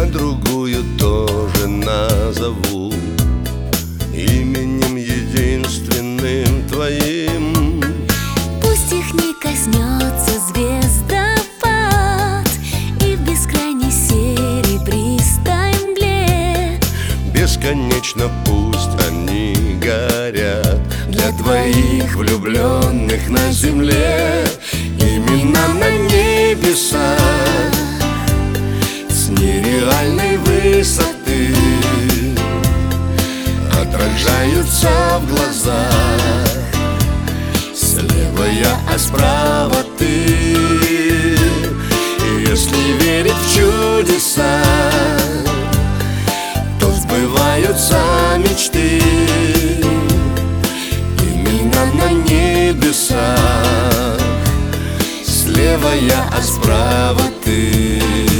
другую тоже назову именем единственным твоим. Пусть их не коснется звездопад, и в бескрайней серебристой мгле Бесконечно пусть они горят для двоих влюбленных на земле. Имена на небесах с нереальной высоты отражаются в глазах. Слева я, а справа ты. И если верить в чудеса, то сбываются мечты. Имена на небесах, слева я, а справа ты.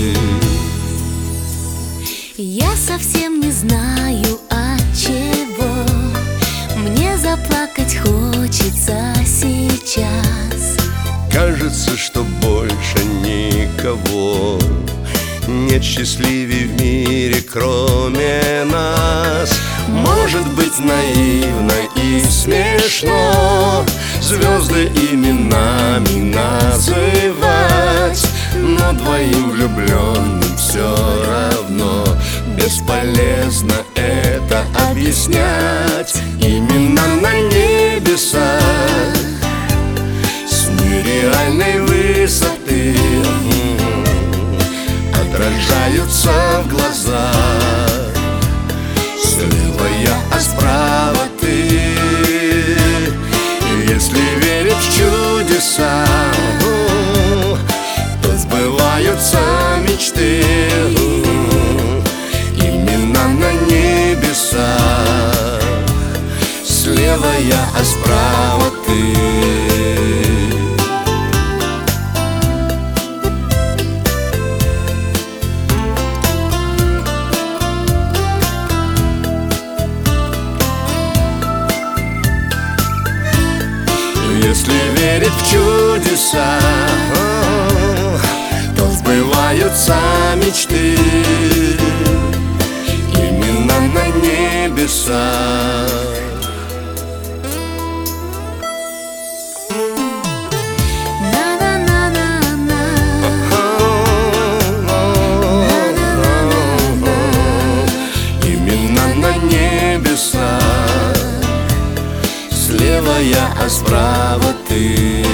Я совсем не знаю, от чего мне заплакать хочется сейчас. Кажется, что больше никого нет счастливей в мире, кроме нас. Может быть, наивно и смешно звезды именами называть, но двоим влюбленным все равно бесполезно это объяснять. Имена на небесах с нереальной высоты отражаются в глазах. Слева я, а справа ты. И если верить в чудеса, то сбываются мечты. Имена на небесах, слева я, а справа ты. Если верить в чудеса, то сбываются мечты. Имена на небесах. Имена на небесах, слева я, а справа ты.